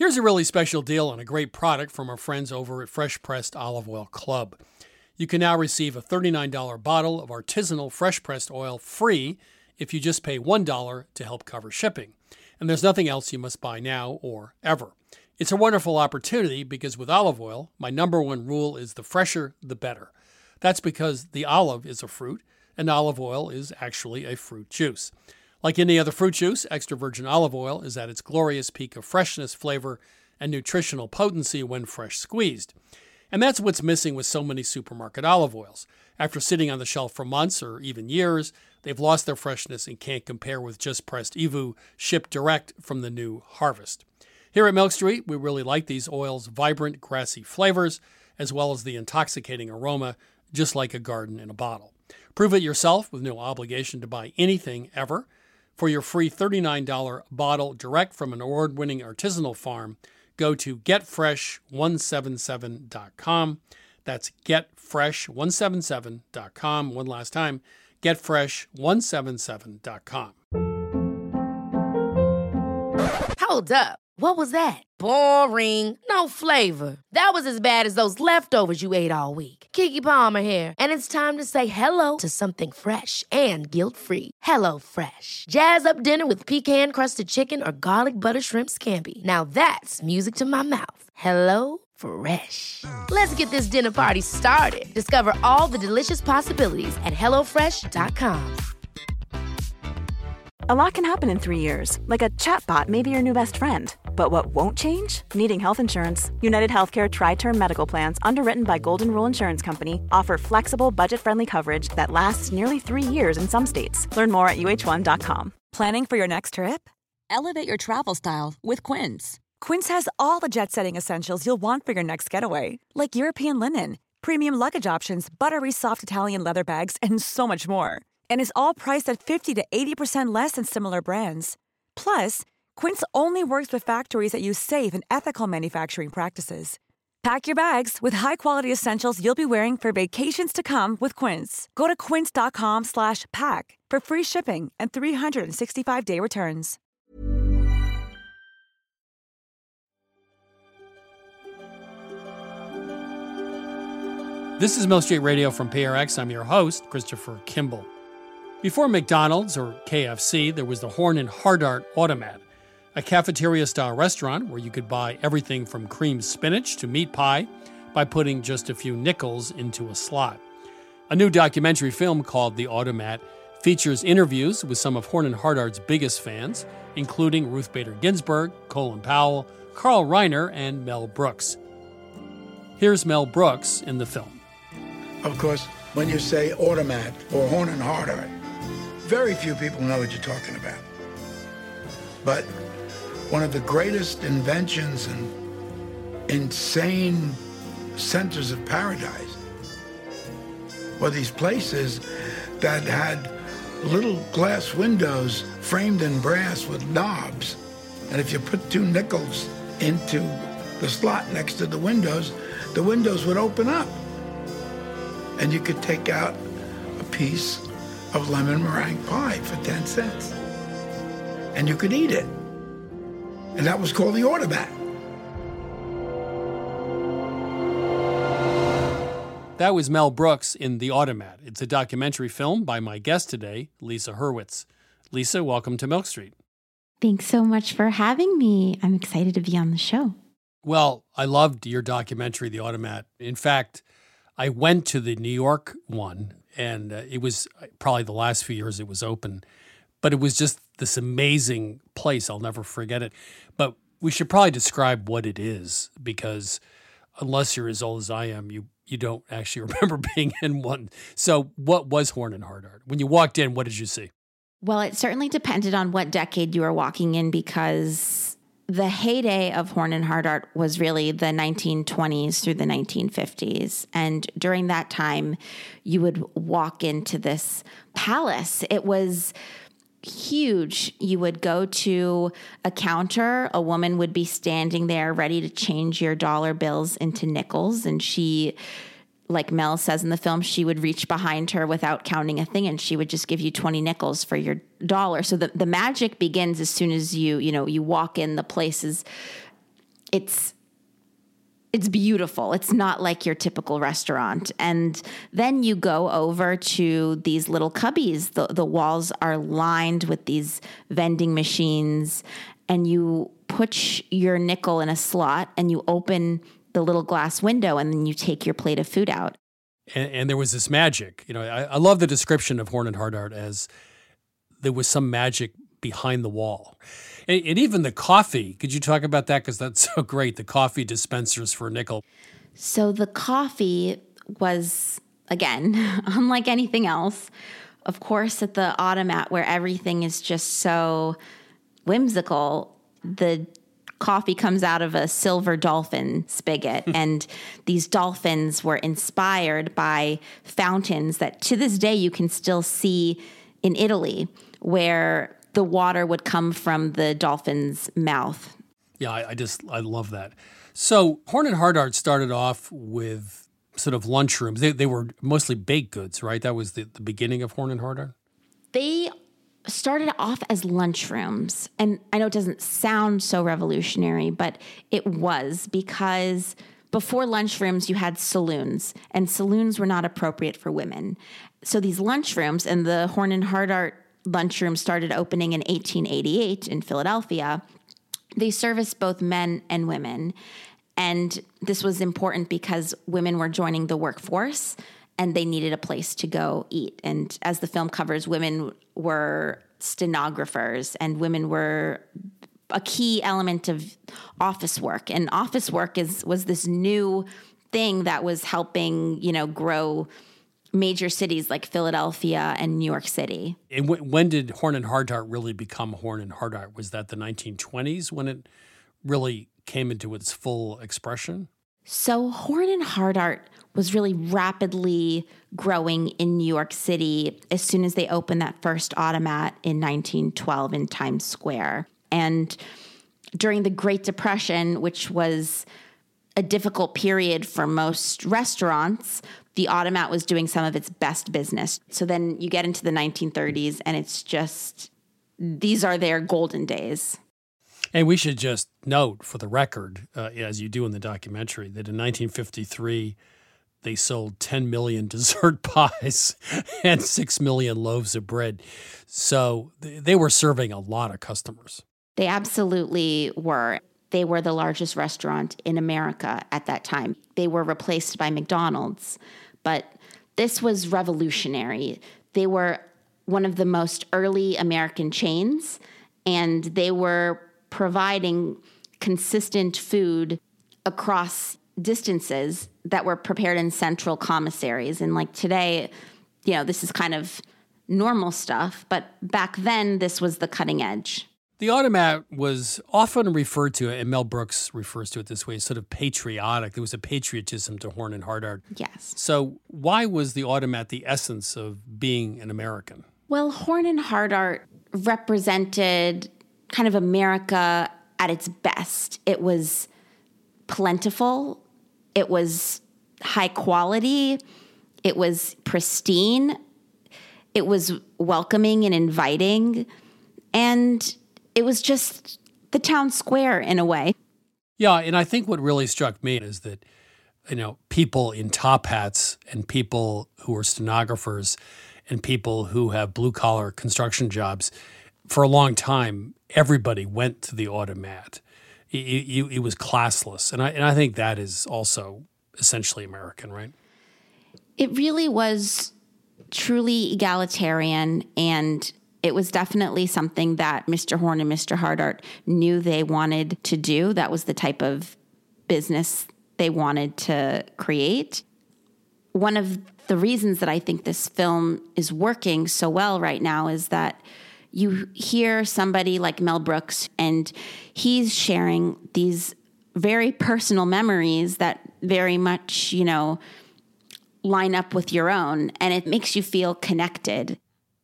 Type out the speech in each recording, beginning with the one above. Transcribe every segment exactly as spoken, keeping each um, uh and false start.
Here's a really special deal on a great product from our friends over at Fresh Pressed Olive Oil Club. You can now receive a thirty-nine dollars bottle of artisanal fresh pressed oil free if you just pay one dollar to help cover shipping. And there's nothing else you must buy now or ever. It's a wonderful opportunity because with olive oil, my number one rule is the fresher, the better. That's because the olive is a fruit, and olive oil is actually a fruit juice. Like any other fruit juice, extra virgin olive oil is at its glorious peak of freshness, flavor, and nutritional potency when fresh squeezed. And that's what's missing with so many supermarket olive oils. After sitting on the shelf for months or even years, they've lost their freshness and can't compare with just pressed E V U shipped direct from the new harvest. Here at Milk Street, we really like these oils' vibrant, grassy flavors, as well as the intoxicating aroma, just like a garden in a bottle. Prove it yourself with no obligation to buy anything ever. For your free thirty-nine dollars bottle direct from an award-winning artisanal farm, go to get fresh one seventy-seven dot com. That's get fresh one seventy-seven dot com. One last time, get fresh one seventy-seven dot com. Hold up. What was that? Boring. No flavor. That was as bad as those leftovers you ate all week. Keke Palmer here, and it's time to say hello to something fresh and guilt-free. Hello Fresh. Jazz up dinner with pecan-crusted chicken or garlic butter shrimp scampi. Now that's music to my mouth. Hello Fresh. Let's get this dinner party started. Discover all the delicious possibilities at hello fresh dot com. A lot can happen in three years, like a chatbot may be your new best friend. But what won't change? Needing health insurance. United Healthcare Tri-Term Medical Plans, underwritten by Golden Rule Insurance Company, offer flexible, budget-friendly coverage that lasts nearly three years in some states. Learn more at U H one dot com. Planning for your next trip? Elevate your travel style with Quince. Quince has all the jet-setting essentials you'll want for your next getaway, like European linen, premium luggage options, buttery soft Italian leather bags, and so much more. And is all priced at fifty to eighty percent less than similar brands. Plus, Quince only works with factories that use safe and ethical manufacturing practices. Pack your bags with high-quality essentials you'll be wearing for vacations to come with Quince. Go to quince dot com slash pack for free shipping and three sixty-five day returns. This is Milk Street Radio from P R X. I'm your host, Christopher Kimball. Before McDonald's or K F C, there was the Horn and Hardart Automat, a cafeteria-style restaurant where you could buy everything from creamed spinach to meat pie by putting just a few nickels into a slot. A new documentary film called The Automat features interviews with some of Horn and Hardart's biggest fans, including Ruth Bader Ginsburg, Colin Powell, Carl Reiner, and Mel Brooks. Here's Mel Brooks in the film. Of course, when you say Automat or Horn and Hardart, very few people know what you're talking about. But one of the greatest inventions and insane centers of paradise were these places that had little glass windows framed in brass with knobs. And if you put two nickels into the slot next to the windows, the windows would open up. And you could take out a piece of lemon meringue pie for ten cents. And you could eat it. And that was called the Automat. That was Mel Brooks in The Automat. It's a documentary film by my guest today, Lisa Hurwitz. Lisa, welcome to Milk Street. Thanks so much for having me. I'm excited to be on the show. Well, I loved your documentary, The Automat. In fact, I went to the New York one, and uh, it was probably the last few years it was open. But it was just this amazing place. I'll never forget it. But we should probably describe what it is, because unless you're as old as I am, you you don't actually remember being in one. So what was Horn and Hardart? When you walked in, what did you see? Well, it certainly depended on what decade you were walking in, because the heyday of Horn and Hardart was really the nineteen twenties through the nineteen fifties. And during that time, you would walk into this palace. It was huge. You would go to a counter. A woman would be standing there ready to change your dollar bills into nickels. And she, like Mel says in the film, she would reach behind her without counting a thing, and she would just give you twenty nickels for your dollar. So the, the magic begins as soon as you, you know, you walk in. The place is it's it's beautiful. It's not like your typical restaurant. And then you go over to these little cubbies. The, the walls are lined with these vending machines, and you put your nickel in a slot and you open the little glass window, and then you take your plate of food out. And, and there was this magic. You know, I, I love the description of Horn and Hardart as there was some magic behind the wall. And, and even the coffee, could you talk about that? Because that's so great, the coffee dispensers for a nickel. So the coffee was, again, unlike anything else, of course, at the automat where everything is just so whimsical, the coffee comes out of a silver dolphin spigot. And these dolphins were inspired by fountains that to this day you can still see in Italy, where the water would come from the dolphin's mouth. Yeah, I, I just, I love that. So Horn and Hardart started off with sort of lunchrooms. They, they were mostly baked goods, right? That was the, the beginning of Horn and Hardart? They started off as lunchrooms. And I know it doesn't sound so revolutionary, but it was, because before lunchrooms, you had saloons, and saloons were not appropriate for women. So these lunchrooms, and the Horn and Hardart lunchroom started opening in eighteen eighty-eight in Philadelphia. They serviced both men and women. And this was important because women were joining the workforce and they needed a place to go eat. And as the film covers, women were stenographers and women were a key element of office work. And office work is was this new thing that was helping, you know, grow major cities like Philadelphia and New York City. And w- when did Horn and Hardart really become Horn and Hardart? Was that the nineteen twenties when it really came into its full expression? So Horn and Hardart was really rapidly growing in New York City as soon as they opened that first automat in nineteen twelve in Times Square. And during the Great Depression, which was a difficult period for most restaurants, the automat was doing some of its best business. So then you get into the nineteen thirties and it's just, these are their golden days. And we should just note for the record, uh, as you do in the documentary, that in nineteen fifty-three, they sold ten million dessert pies and six million loaves of bread. So th- they were serving a lot of customers. They absolutely were. They were the largest restaurant in America at that time. They were replaced by McDonald's, but this was revolutionary. They were one of the most early American chains, and they were providing consistent food across distances that were prepared in central commissaries. And like today, you know, this is kind of normal stuff, but back then this was the cutting edge. The automat was often referred to, and Mel Brooks refers to it this way, sort of patriotic. There was a patriotism to Horn and Hardart. Yes. So why was the automat the essence of being an American? Well, Horn and Hardart represented kind of America at its best. It was plentiful. It was high quality. It was pristine. It was welcoming and inviting. And it was just the town square in a way. Yeah, and I think what really struck me is that, you know, people in top hats and people who are stenographers and people who have blue-collar construction jobs, for a long time, everybody went to the automat. It, it, it was classless, and I and I think that is also essentially American, right? It really was truly egalitarian, and it was definitely something that Mister Horn and Mister Hardart knew they wanted to do. That was the type of business they wanted to create. One of the reasons that I think this film is working so well right now is that you hear somebody like Mel Brooks, and he's sharing these very personal memories that very much, you know, line up with your own, and it makes you feel connected.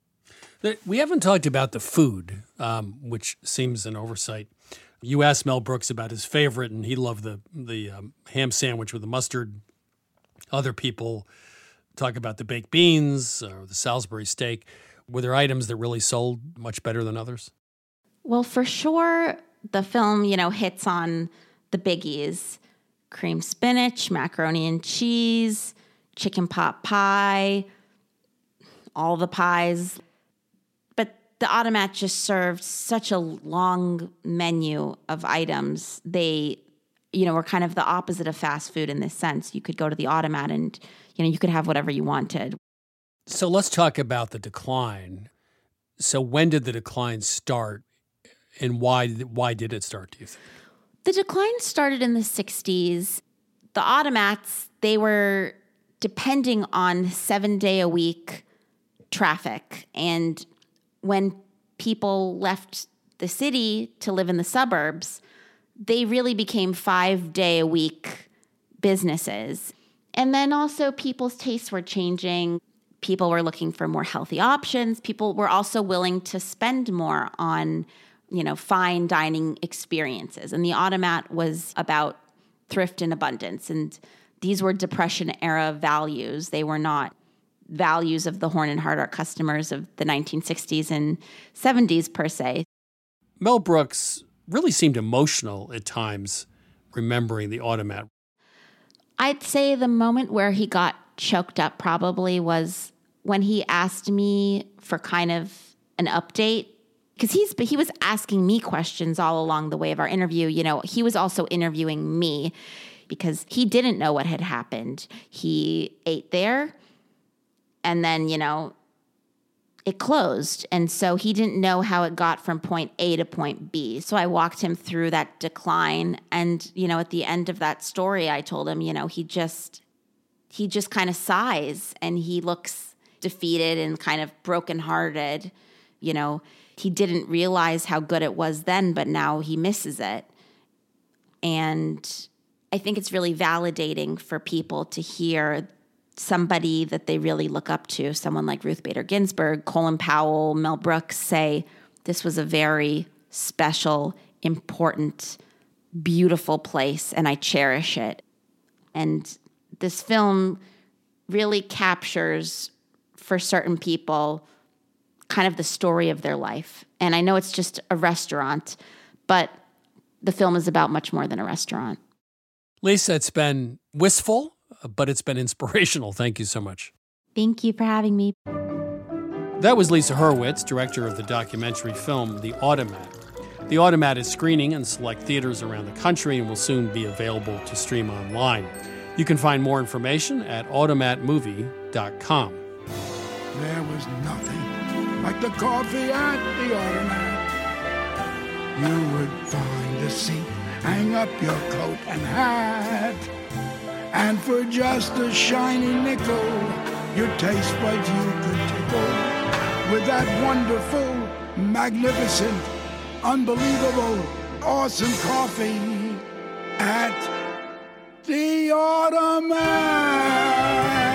We haven't talked about the food, um, which seems an oversight. You asked Mel Brooks about his favorite, and he loved the the um, ham sandwich with the mustard. Other people talk about the baked beans or the Salisbury steak. Were there items that really sold much better than others? Well, for sure, the film, you know, hits on the biggies: cream spinach, macaroni and cheese, chicken pot pie, all the pies. But the Automat just served such a long menu of items. They, you know, were kind of the opposite of fast food in this sense. You could go to the Automat and, you know, you could have whatever you wanted. So let's talk about the decline. So when did the decline start, and why why did it start, do you think? The decline started in the sixties. The Automats, they were depending on seven-day-a-week traffic. And when people left the city to live in the suburbs, they really became five-day-a-week businesses. And then also people's tastes were changing. People were looking for more healthy options. People were also willing to spend more on, you know, fine dining experiences. And the Automat was about thrift and abundance. And these were Depression-era values. They were not values of the Horn and Hardart customers of the nineteen sixties and seventies, per se. Mel Brooks really seemed emotional at times remembering the Automat. I'd say the moment where he got choked up probably was when he asked me for kind of an update. Because he's he was asking me questions all along the way of our interview. You know, he was also interviewing me because he didn't know what had happened. He ate there, and then, you know, it closed. And so he didn't know how it got from point A to point B. So I walked him through that decline. And, you know, at the end of that story, I told him, you know, he just, he just kind of sighs and he looks defeated and kind of brokenhearted. You know, he didn't realize how good it was then, but now he misses it. And I think it's really validating for people to hear somebody that they really look up to, someone like Ruth Bader Ginsburg, Colin Powell, Mel Brooks, say this was a very special, important, beautiful place, and I cherish it. And this film really captures, for certain people, kind of the story of their life. And I know it's just a restaurant, but the film is about much more than a restaurant. Lisa, it's been wistful, but it's been inspirational. Thank you so much. Thank you for having me. That was Lisa Hurwitz, director of the documentary film The Automat. The Automat is screening in select theaters around the country and will soon be available to stream online. You can find more information at automat movie dot com. There was nothing like the coffee at the Automat. You would find a seat, hang up your coat and hat, and for just a shiny nickel, your taste buds you could tickle with that wonderful, magnificent, unbelievable, awesome coffee at the Automat.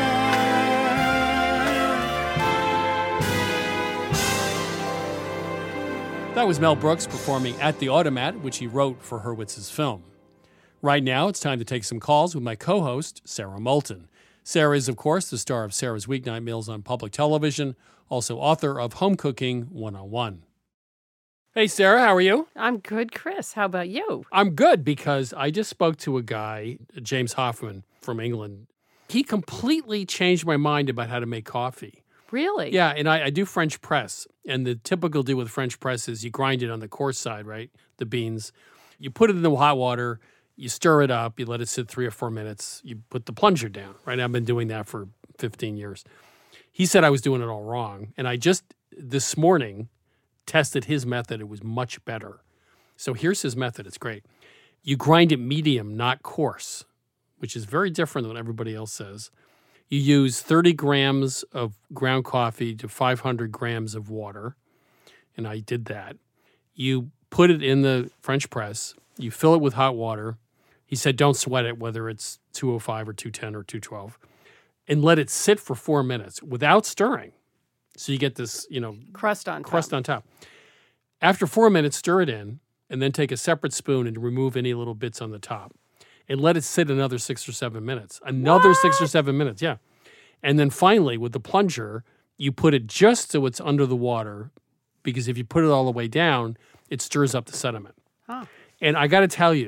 That was Mel Brooks performing at the Automat, which he wrote for Hurwitz's film. Right now, it's time to take some calls with my co-host, Sarah Moulton. Sarah is, of course, the star of Sarah's Weeknight Meals on public television, also author of Home Cooking one oh one. Hey, Sarah, how are you? I'm good, Chris. How about you? I'm good because I just spoke to a guy, James Hoffman from England. He completely changed my mind about how to make coffee. Really? Yeah, and I, I do French press. And the typical deal with French press is you grind it on the coarse side, right? The beans. You put it in the hot water, you stir it up, you let it sit three or four minutes, you put the plunger down, right? I've been doing that for fifteen years. He said I was doing it all wrong. And I just, this morning, tested his method. It was much better. So here's his method. It's great. You grind it medium, not coarse, which is very different than what everybody else says. You use thirty grams of ground coffee to five hundred grams of water, and I did that. You put it in the French press. You fill it with hot water. He said don't sweat it, whether it's two oh five or two ten or two twelve, and let it sit for four minutes without stirring. So you get this, you know, crust on top. crust on top. After four minutes, stir it in, and then take a separate spoon and remove any little bits on the top. And let it sit another six or seven minutes. Another what? six or seven minutes, yeah. And then finally, with the plunger, you put it just so it's under the water, because if you put it all the way down, it stirs up the sediment. Huh. And I got to tell you,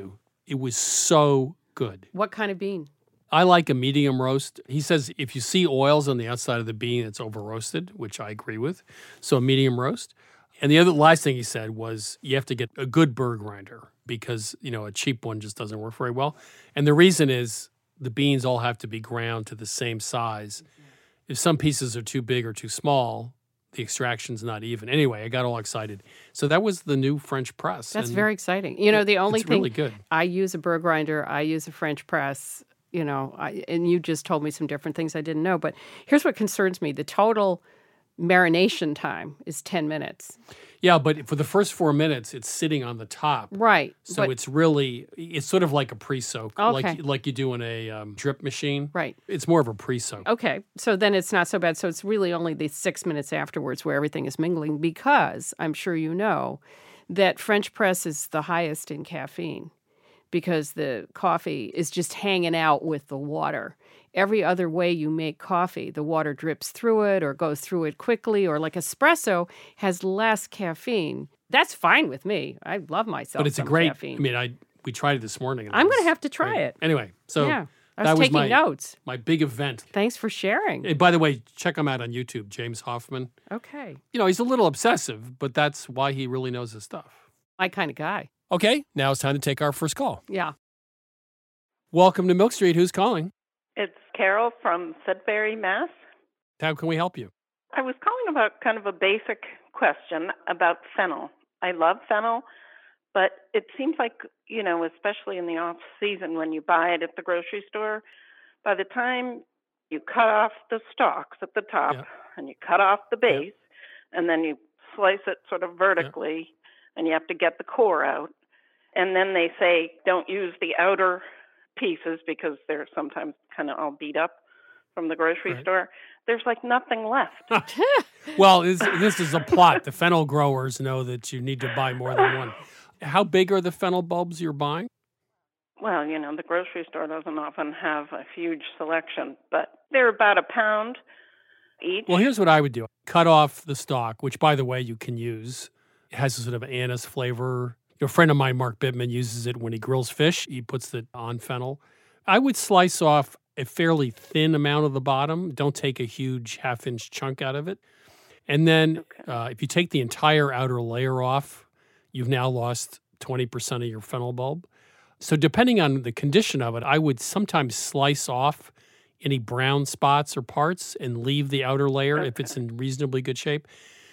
It was so good. What kind of bean? I like a medium roast. He says if you see oils on the outside of the bean, it's over roasted, which I agree with. So a medium roast. And the other last thing he said was you have to get a good burr grinder because, you know, a cheap one just doesn't work very well. And the reason is the beans all have to be ground to the same size. If some pieces are too big or too small, the extraction's not even. Anyway, I got all excited. So that was the new French press. That's and very exciting. You know, the only it's thing really good. I use a burr grinder, I use a French press, you know, I, and you just told me some different things I didn't know. But here's what concerns me. The total marination time is ten minutes. Yeah, but for the first four minutes, it's sitting on the top. Right. So but, it's really, it's sort of like a pre-soak, Okay. like like you do in a um, drip machine. Right. It's more of a pre-soak. Okay. So then it's not so bad. So it's really only the six minutes afterwards where everything is mingling because I'm sure you know that French press is the highest in caffeine because the coffee is just hanging out with the water. Every other way you make coffee, the water drips through it or goes through it quickly, or like espresso has less caffeine. That's fine with me. I love myself. But it's a some great, caffeine. I mean, I we tried it this morning. and it I'm going to was have to try great. it. Anyway, so yeah, I that was was taking my, notes. my big event. Thanks for sharing. Hey, by the way, check him out on YouTube, James Hoffman. Okay. You know, he's a little obsessive, but that's why he really knows his stuff. My kind of guy. Okay, now it's time to take our first call. Yeah. Welcome to Milk Street. Who's calling? It's Carol from Sudbury, Mass. How can we help you? I was calling about kind of a basic question about fennel. I love fennel, but it seems like, you know, especially in the off season when you buy it at the grocery store, by the time you cut off the stalks at the top Yeah. and you cut off the base and then you slice it sort of vertically and you have to get the core out. And then they say don't use the outer pieces because they're sometimes kind of all beat up from the grocery Right. store. There's like nothing left. Well, this, this is a plot. The fennel growers know that you need to buy more than one. How big are the fennel bulbs you're buying? Well, you know, the grocery store doesn't often have a huge selection, but they're about a pound each. Well, here's what I would do. Cut off the stalk, which, by the way, you can use. It has a sort of anise flavor. A friend of mine, Mark Bittman, uses it when he grills fish. He puts it on fennel. I would slice off a fairly thin amount of the bottom. Don't take a huge half-inch chunk out of it. And then Okay. uh, if you take the entire outer layer off, you've now lost twenty percent of your fennel bulb. So depending on the condition of it, I would sometimes slice off any brown spots or parts and leave the outer layer if it's in reasonably good shape.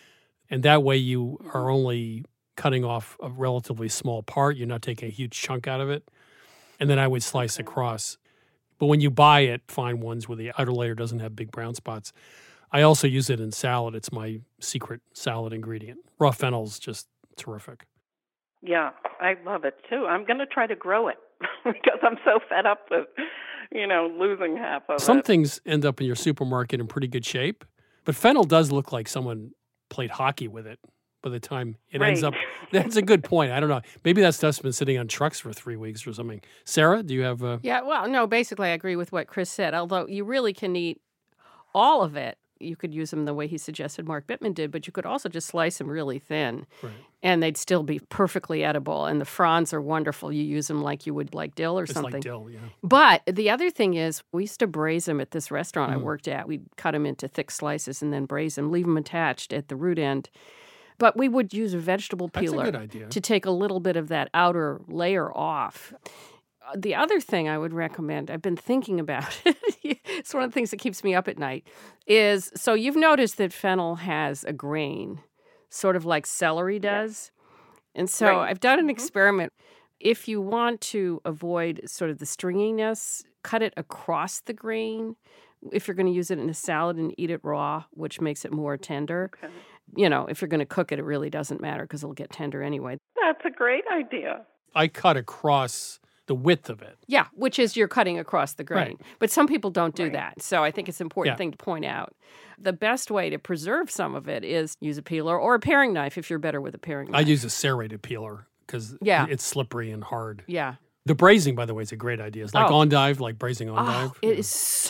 And that way you are only cutting off a relatively small part. You're not taking a huge chunk out of it. And then I would slice across. But when you buy it, find ones where the outer layer doesn't have big brown spots. I also use it in salad. It's my secret salad ingredient. Raw fennel's just terrific. Yeah, I love it too. I'm going to try to grow it because I'm so fed up with, you know, losing half of Some it. things end up in your supermarket in pretty good shape, but fennel does look like someone played hockey with it by the time it ends Right. up. That's a good point. I don't know. Maybe that stuff's been sitting on trucks for three weeks or something. Sarah, do you have a... Yeah, well, no, basically I agree with what Chris said, although you really can eat all of it. You could use them the way he suggested Mark Bittman did, but you could also just slice them really thin, Right. and they'd still be perfectly edible. And the fronds are wonderful. You use them like you would like dill or It's something. like dill, yeah. But the other thing is, we used to braise them at this restaurant I Mm. worked at. We'd cut them into thick slices and then braise them, leave them attached at the root end. But we would use a vegetable That's a peeler good idea. to take a little bit of that outer layer off. Uh, The other thing I would recommend, I've been thinking about it, it's one of the things that keeps me up at night, is so you've noticed that fennel has a grain, sort of like celery does. And so Right. I've done an Mhm. experiment. If you want to avoid sort of the stringiness, cut it across the grain. If you're going to use it in a salad and eat it raw, which makes it more tender. Okay. You know, if you're going to cook it, it really doesn't matter because it'll get tender anyway. That's a great idea. I cut across the width of it. Yeah, which is you're cutting across the grain. Right. But some people don't do Right. that. So I think it's an important Yeah. thing to point out. The best way to preserve some of it is use a peeler or a paring knife if you're better with a paring I knife. use a serrated peeler because Yeah. it's slippery and hard. Yeah. The braising, by the way, is a great idea. It's like Oh. endive, like braising endive. Oh, it is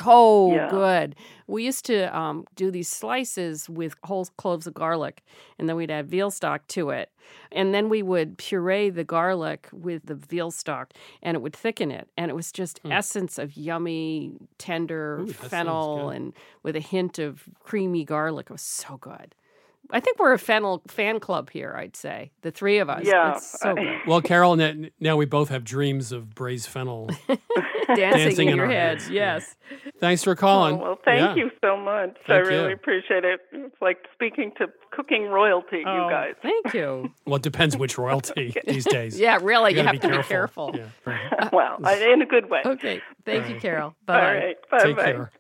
so Yeah. good. We used to um, do these slices with whole cloves of garlic, and then we'd add veal stock to it. And then we would puree the garlic with the veal stock, and it would thicken it. And it was just essence of yummy, tender Ooh, that sounds fennel good. and with a hint of creamy garlic. It was so good. I think we're a fennel fan club here, I'd say. The three of us. Yeah. It's so good. Well, Carol, now, now we both have dreams of braised fennel. Dancing, Dancing in in your our heads, heads. yes. Thanks for calling. Oh, well, thank Yeah. you so much. Thank I really you. appreciate it. It's like speaking to cooking royalty, Oh, you guys. thank you. Well, it depends which royalty these days. Yeah, really, you, gotta have to be careful. Yeah, right. Well, I- in a good way. Okay, thank you, Carol. All Bye. right. Take Bye-bye. care.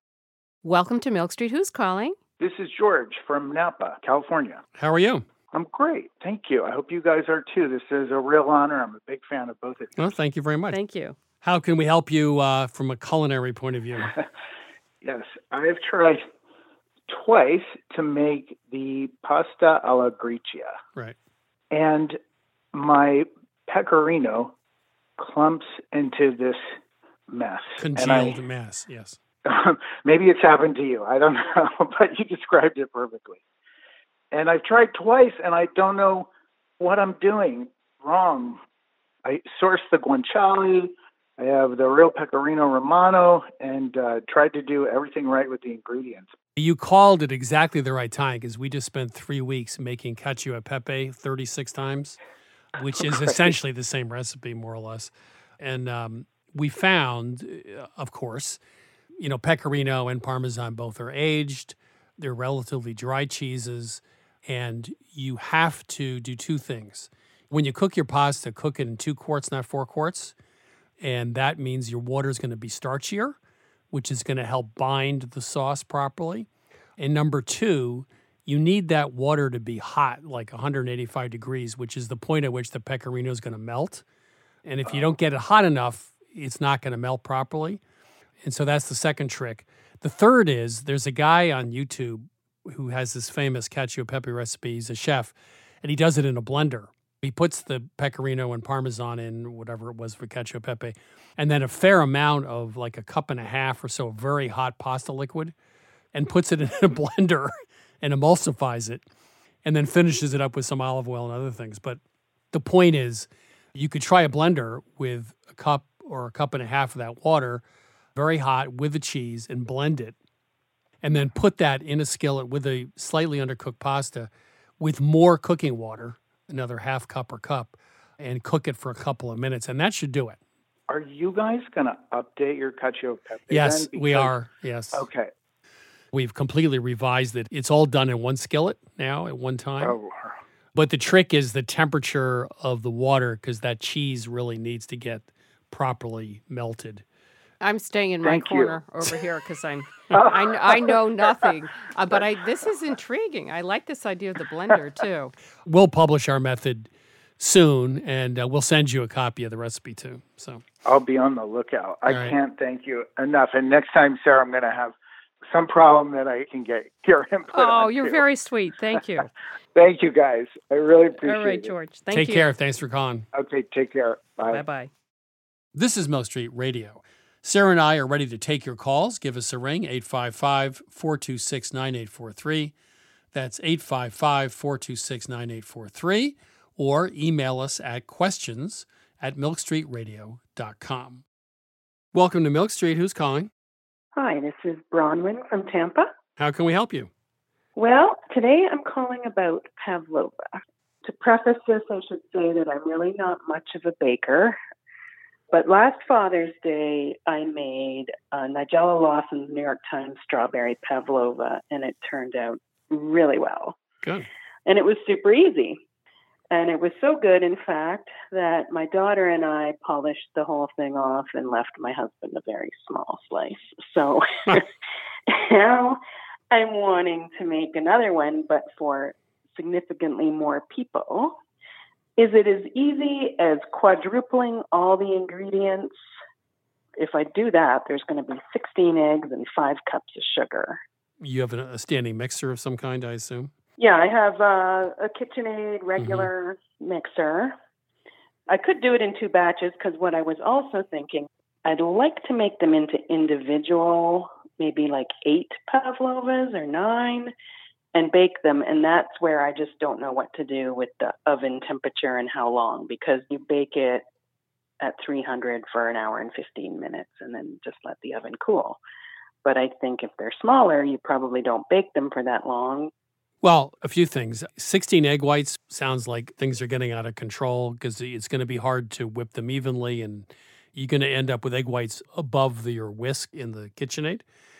Welcome to Milk Street. Who's calling? This is George from Napa, California. How are you? I'm great. Thank you. I hope you guys are too. This is a real honor. I'm a big fan of both of you. Well, thank you very much. Thank you. How can we help you uh, from a culinary point of view? Yes, I've tried twice to make the pasta alla gricia, Right. and my pecorino clumps into this mess. And Congealed I- mass, yes. maybe it's happened to you. I don't know, but you described it perfectly. And I've tried twice, and I don't know what I'm doing wrong. I sourced the guanciale. I have the real pecorino romano, and uh, tried to do everything right with the ingredients. You called at exactly the right time because we just spent three weeks making cacio e pepe thirty-six times, which is essentially the same recipe, more or less. And um, we found, uh, of course, you know, pecorino and Parmesan both are aged. They're relatively dry cheeses. And you have to do two things. When you cook your pasta, cook it in two quarts, not four quarts. And that means your water is going to be starchier, which is going to help bind the sauce properly. And number two, you need that water to be hot, like one hundred eighty-five degrees, which is the point at which the pecorino is going to melt. And if you don't get it hot enough, it's not going to melt properly. And so that's the second trick. The third is there's a guy on YouTube who has this famous cacio e pepe recipe. He's a chef, and he does it in a blender. He puts the pecorino and Parmesan in, whatever it was for cacio e pepe, and then a fair amount of like a cup and a half or so of very hot pasta liquid, and puts it in a blender and emulsifies it, and then finishes it up with some olive oil and other things. But the point is, you could try a blender with a cup or a cup and a half of that water, very hot, with the cheese, and blend it. And then put that in a skillet with a slightly undercooked pasta with more cooking water, another half cup or cup, and cook it for a couple of minutes. And that should do it. Are you guys going to update your cacio e pepe? Yes, then? we Because- are. Yes. Okay. We've completely revised it. It's all done in one skillet now at one time. Oh, But the trick is the temperature of the water because that cheese really needs to get properly melted. I'm staying in my Thank you. corner over here because I'm I, I know nothing. Uh, but I this is intriguing. I like this idea of the blender too. We'll publish our method soon, and uh, we'll send you a copy of the recipe too. So I'll be on the lookout. I All right. can't thank you enough. And next time, Sarah, I'm going to have some problem that I can get your input Oh, on, you're too. very sweet. Thank you. Thank you, guys. I really appreciate All right, it. George. Thank take you. care. Thanks for calling. Okay, take care. Bye. Bye bye. This is Milk Street Radio. Sarah and I are ready to take your calls. Give us a ring, eight five five, four two six, nine eight four three. That's eight five five, four two six, nine eight four three. Or email us at questions at milk street radio dot com. Welcome to Milk Street. Who's calling? Hi, this is Bronwyn from Tampa. How can we help you? Well, today I'm calling about pavlova. To preface this, I should say that I'm really not much of a baker. But last Father's Day, I made uh, Nigella Lawson's New York Times strawberry pavlova, and it turned out really well. Good. And it was super easy. And it was so good, in fact, that my daughter and I polished the whole thing off and left my husband a very small slice. So now I'm wanting to make another one, but for significantly more people. Is it as easy as quadrupling all the ingredients? If I do that, there's going to be sixteen eggs and five cups of sugar. You have a standing mixer of some kind, I assume? Yeah, I have uh, a KitchenAid regular mm-hmm. mixer. I could do it in two batches because what I was also thinking, I'd like to make them into individual, maybe like eight pavlovas or nine, and bake them. And that's where I just don't know what to do with the oven temperature and how long, because you bake it at three hundred for an hour and fifteen minutes and then just let the oven cool. But I think if they're smaller, you probably don't bake them for that long. Well, a few things. sixteen egg whites sounds like things are getting out of control because it's going to be hard to whip them evenly, and you're going to end up with egg whites above the, your whisk in the KitchenAid.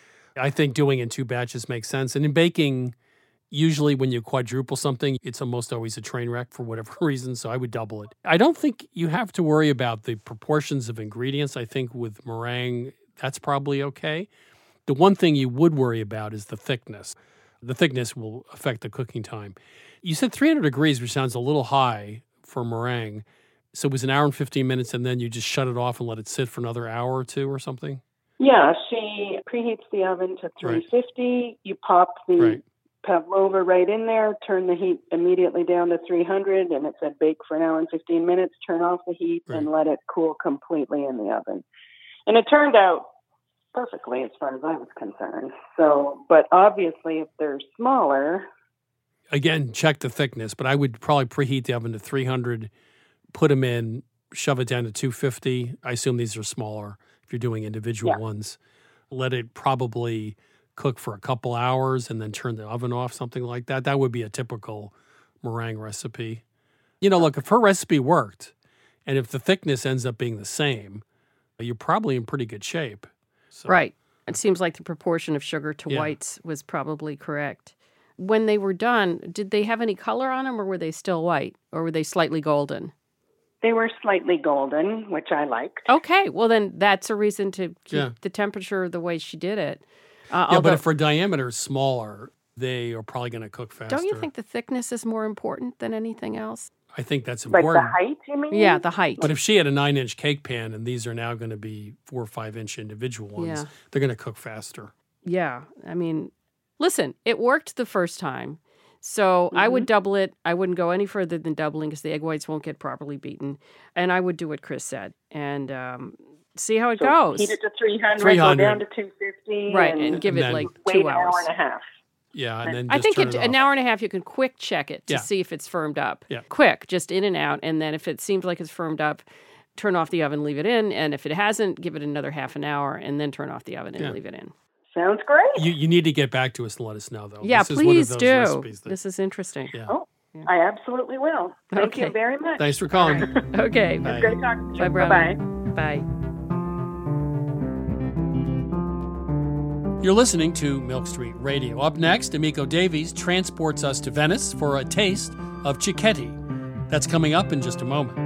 I think doing in two batches makes sense. And in baking, usually when you quadruple something, it's almost always a train wreck for whatever reason, so I would double it. I don't think you have to worry about the proportions of ingredients. I think with meringue, that's probably okay. The one thing you would worry about is the thickness. The thickness will affect the cooking time. You said three hundred degrees, which sounds a little high for meringue. So it was an hour and fifteen minutes, and then you just shut it off and let it sit for another hour or two or something? Yeah, she preheats the oven to three fifty. Right. You pop the right. pavlova right in there, turn the heat immediately down to three hundred, and it said bake for an hour and fifteen minutes. Turn off the heat right. and let it cool completely in the oven. And it turned out perfectly as far as I was concerned. So, but obviously if they're smaller. Again, check the thickness, but I would probably preheat the oven to three hundred, put them in, shove it down to two fifty. I assume these are smaller if you're doing individual yeah. ones. Let it probably cook for a couple hours and then turn the oven off, something like that. That would be a typical meringue recipe. You know, look, if her recipe worked and if the thickness ends up being the same, you're probably in pretty good shape. So. Right. It seems like the proportion of sugar to yeah. whites was probably correct. When they were done, did they have any color on them, or were they still white, or were they slightly golden? They were slightly golden, which I liked. Okay. Well, then that's a reason to keep yeah. the temperature the way she did it. Uh, yeah, although, but if her diameter is smaller, they are probably going to cook faster. Don't you think the thickness is more important than anything else? I think that's important. Like the height, you mean? Yeah, the height. But if she had a nine-inch cake pan and these are now going to be four or five-inch individual ones, yeah. they're going to cook faster. Yeah. I mean, listen, it worked the first time. So mm-hmm. I would double it. I wouldn't go any further than doubling because the egg whites won't get properly beaten. And I would do what Chris said and um, see how it so goes. Heat it to three hundred, three hundred. Go down to two fifty. Right, and, and give and it like wait two an hours. hour and a half. Yeah, and then I just think turn it, it an off. hour and a half you can quick check it to yeah. see if it's firmed up. Yeah. Quick, just in and out. And then if it seems like it's firmed up, turn off the oven, leave it in. And if it hasn't, give it another half an hour and then turn off the oven and yeah. leave it in. Sounds great. You you need to get back to us and let us know, though. Yeah, this please is one of those do. recipes that, this is interesting. Yeah. Oh, yeah. I absolutely will. Thank okay. you very much. Thanks for calling. Right. Okay. Bye. It's great talking to you. Bye, Bye-bye. Bye. You're listening to Milk Street Radio. Up next, Amico Davies transports us to Venice for a taste of cicchetti. That's coming up in just a moment.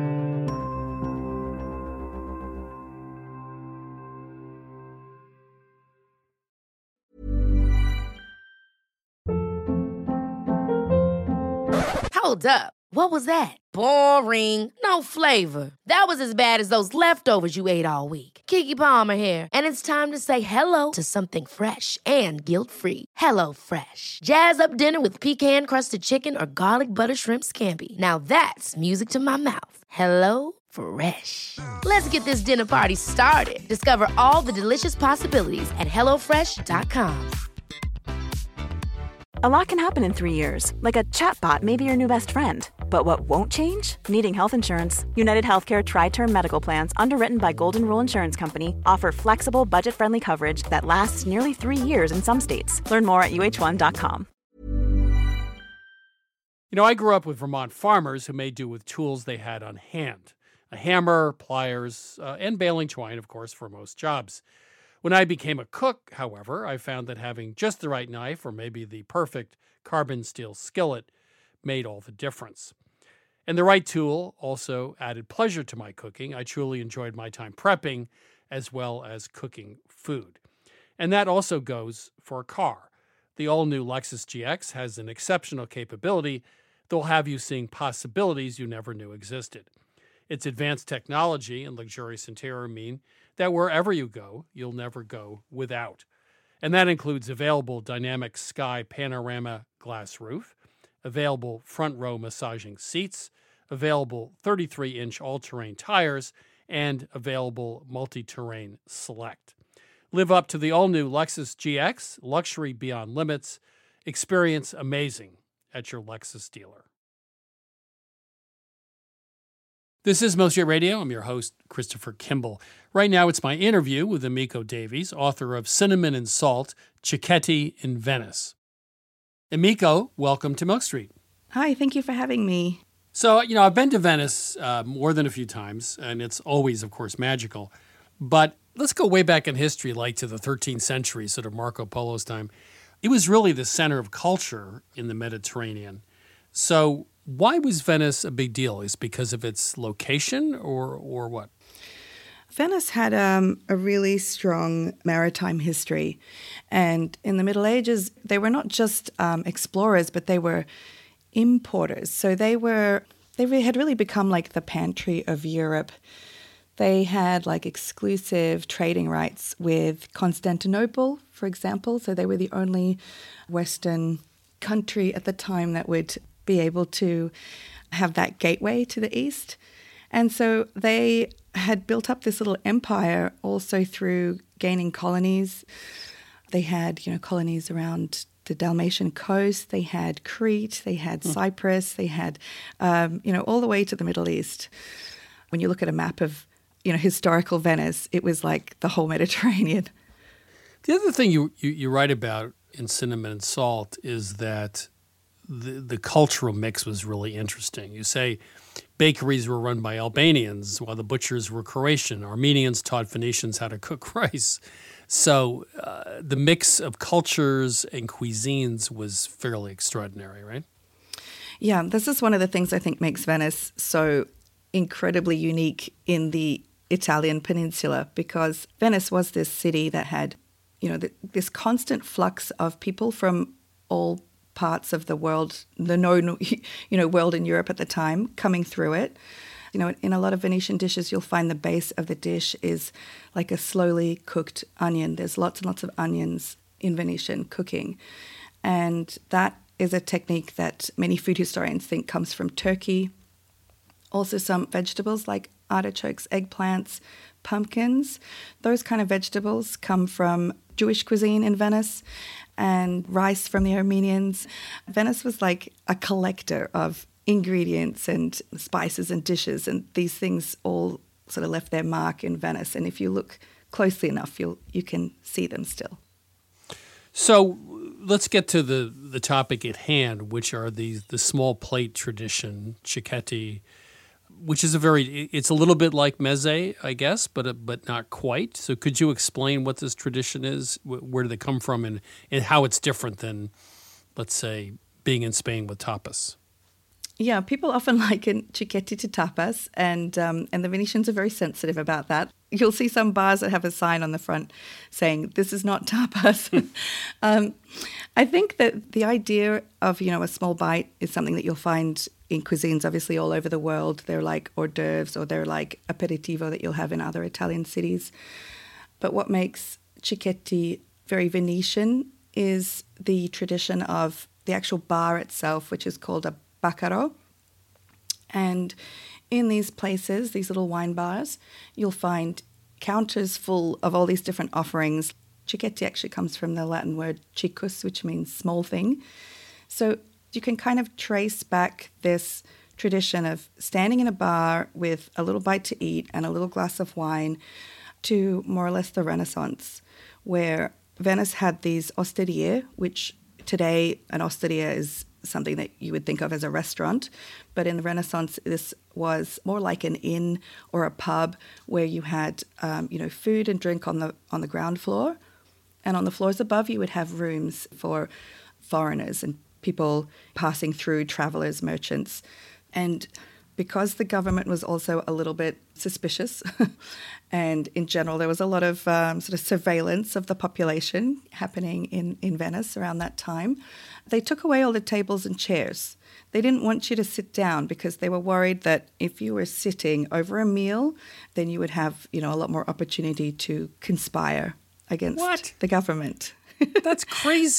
Hold up. What was that? Boring. No flavor. That was as bad as those leftovers you ate all week. Keke Palmer here, and it's time to say hello to something fresh and guilt-free. Hello Fresh. Jazz up dinner with pecan-crusted chicken or garlic butter shrimp scampi. Now that's music to my mouth. Hello Fresh. Let's get this dinner party started. Discover all the delicious possibilities at hello fresh dot com. A lot can happen in three years, like a chatbot may be your new best friend. But what won't change? Needing health insurance. United Healthcare Tri-Term Medical Plans, underwritten by Golden Rule Insurance Company, offer flexible, budget-friendly coverage that lasts nearly three years in some states. Learn more at U H one dot com. You know, I grew up with Vermont farmers who made do with tools they had on hand. A hammer, pliers, uh, and baling twine, of course, for most jobs. When I became a cook, however, I found that having just the right knife or maybe the perfect carbon steel skillet made all the difference. And the right tool also added pleasure to my cooking. I truly enjoyed my time prepping as well as cooking food. And that also goes for a car. The all-new Lexus G X has an exceptional capability that will have you seeing possibilities you never knew existed. Its advanced technology and luxurious interior mean that wherever you go, you'll never go without. And that includes available dynamic sky panorama glass roof, available front row massaging seats, available thirty-three inch all-terrain tires, and available multi-terrain select. Live up to the all-new Lexus G X, luxury beyond limits. Experience amazing at your Lexus dealer. This is Most Jet Radio. I'm your host, Christopher Kimball. Right now, it's my interview with Emiko Davies, author of Cinnamon and Salt, Cicchetti in Venice. Emiko, welcome to Milk Street. Hi, thank you for having me. So, you know, I've been to Venice uh, more than a few times, and it's always, of course, magical. But let's go way back in history, like to the thirteenth century, sort of Marco Polo's time. It was really the center of culture in the Mediterranean. So why was Venice a big deal? Is it because of its location or or what? Venice had um, a really strong maritime history. And in the Middle Ages, they were not just um, explorers, but they were importers. So they were they re- had really become like the pantry of Europe. They had like exclusive trading rights with Constantinople, for example. So they were the only Western country at the time that would be able to have that gateway to the east. And so they had built up this little empire also through gaining colonies. They had, you know, colonies around the Dalmatian coast. They had Crete. They had mm. Cyprus. They had, um, you know, all the way to the Middle East. When you look at a map of, you know, historical Venice, it was like the whole Mediterranean. The other thing you, you, you write about in Cinnamon and Salt is that the, the cultural mix was really interesting. You say bakeries were run by Albanians while the butchers were Croatian. Armenians taught Phoenicians how to cook rice. So uh, the mix of cultures and cuisines was fairly extraordinary, right? Yeah, this is one of the things I think makes Venice so incredibly unique in the Italian peninsula, because Venice was this city that had, you know, the, this constant flux of people from all parts of the world, the known, you know, world in Europe at the time, coming through it. You know, in a lot of Venetian dishes, you'll find the base of the dish is like a slowly cooked onion. There's lots and lots of onions in Venetian cooking. And that is a technique that many food historians think comes from Turkey. Also some vegetables like artichokes, eggplants, pumpkins. Those kind of vegetables come from Jewish cuisine in Venice, and rice from the Armenians. Venice was like a collector of ingredients and spices and dishes, and these things all sort of left their mark in Venice. And if you look closely enough, you'll you can see them still. So let's get to the, the topic at hand, which are the the small plate tradition, cicchetti, which is a very, it's a little bit like meze, I guess, but but not quite. So could you explain what this tradition is? Where do they come from, and, and how it's different than, let's say, being in Spain with tapas? Yeah, people often liken cicchetti to tapas, and um, and the Venetians are very sensitive about that. You'll see some bars that have a sign on the front saying, "This is not tapas." um, I think that the idea of, you know, a small bite is something that you'll find in cuisines, obviously, all over the world. They're like hors d'oeuvres, or they're like aperitivo that you'll have in other Italian cities. But what makes cicchetti very Venetian is the tradition of the actual bar itself, which is called a baccaro. And in these places, these little wine bars, you'll find counters full of all these different offerings. Cicchetti actually comes from the Latin word cicus, which means small thing. So you can kind of trace back this tradition of standing in a bar with a little bite to eat and a little glass of wine to more or less the Renaissance, where Venice had these osterie, which today an osteria is something that you would think of as a restaurant. But in the Renaissance, this was more like an inn or a pub where you had, um, you know, food and drink on the on the ground floor. And on the floors above, you would have rooms for foreigners and people passing through, travelers, merchants. And because the government was also a little bit suspicious, and in general there was a lot of um, sort of surveillance of the population happening in, in Venice around that time, they took away all the tables and chairs. They didn't want you to sit down because they were worried that if you were sitting over a meal, then you would have, you know, a lot more opportunity to conspire against what? the government. That's crazy. So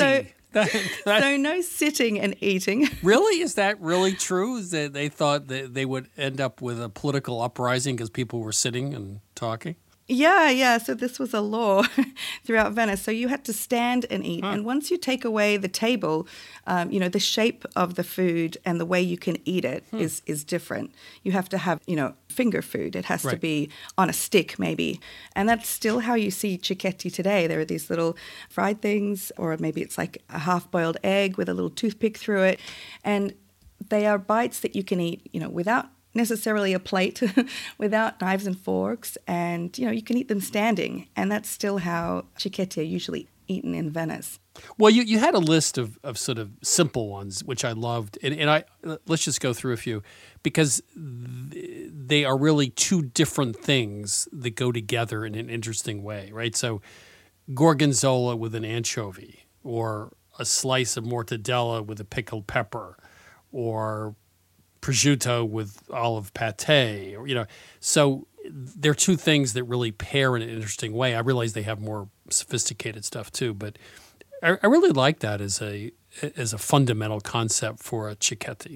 That, that, so no sitting and eating. Really? Is that really true? Is that they thought that they would end up with a political uprising because people were sitting and talking? Yeah, yeah. So this was a law throughout Venice. So you had to stand and eat. Huh. And once you take away the table, um, you know, the shape of the food and the way you can eat it hmm. is is different. You have to have, you know, finger food. It has right. to be on a stick maybe. And that's still how you see cicchetti today. There are these little fried things, or maybe it's like a half-boiled egg with a little toothpick through it. And they are bites that you can eat, you know, without necessarily a plate, without knives and forks, and you know you can eat them standing, and that's still how cicchetti are usually eaten in Venice. Well, you, you had a list of, of sort of simple ones, which I loved, and, and I let's just go through a few, because th- they are really two different things that go together in an interesting way, right? So gorgonzola with an anchovy, or a slice of mortadella with a pickled pepper, or prosciutto with olive pate, or, you know, so they're two things that really pair in an interesting way. I realize they have more sophisticated stuff too, but I, I really like that as a as a fundamental concept for a cicchetti.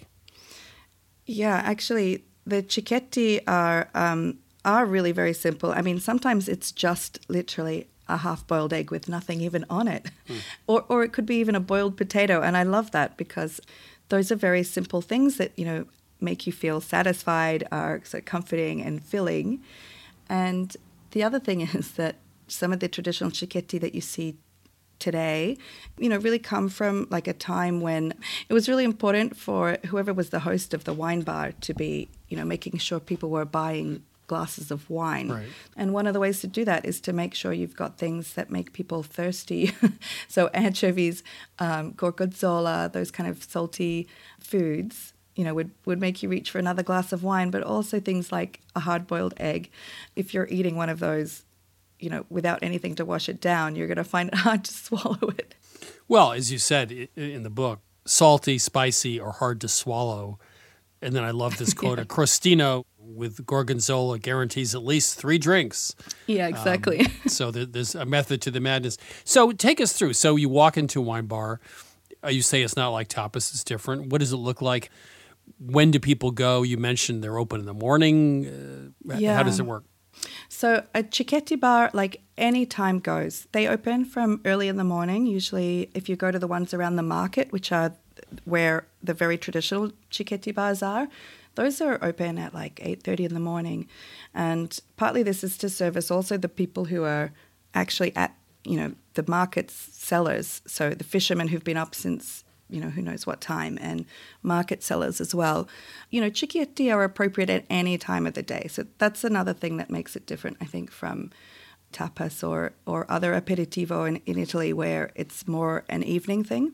Yeah, actually, the cicchetti are um, are really very simple. I mean, sometimes it's just literally a half-boiled egg with nothing even on it, hmm. or or it could be even a boiled potato, and I love that because those are very simple things that, you know, make you feel satisfied, are so comforting and filling. And the other thing is that some of the traditional cicchetti that you see today, you know, really come from like a time when it was really important for whoever was the host of the wine bar to be, you know, making sure people were buying glasses of wine. Right. And one of the ways to do that is to make sure you've got things that make people thirsty. So anchovies, um, gorgonzola, those kind of salty foods, you know, would, would make you reach for another glass of wine, but also things like a hard-boiled egg. If you're eating one of those, you know, without anything to wash it down, you're going to find it hard to swallow it. Well, as you said in the book, salty, spicy, or hard to swallow. And then I love this quote, yeah. A crostino with gorgonzola guarantees at least three drinks. Yeah, exactly. Um, so there, there's a method to the madness. So take us through. So you walk into a wine bar. Uh, you say it's not like tapas, it's different. What does it look like? When do people go? You mentioned they're open in the morning. Uh, yeah. How does it work? So a cicchetti bar, like any time goes. They open from early in the morning. Usually if you go to the ones around the market, which are where the very traditional cicchetti bars are, those are open at like eight thirty in the morning. And partly this is to service also the people who are actually at, you know, the market's sellers. So the fishermen who've been up since, you know, who knows what time, and market sellers as well. You know, cicchetti are appropriate at any time of the day. So that's another thing that makes it different, I think, from tapas or, or other aperitivo in, in Italy, where it's more an evening thing.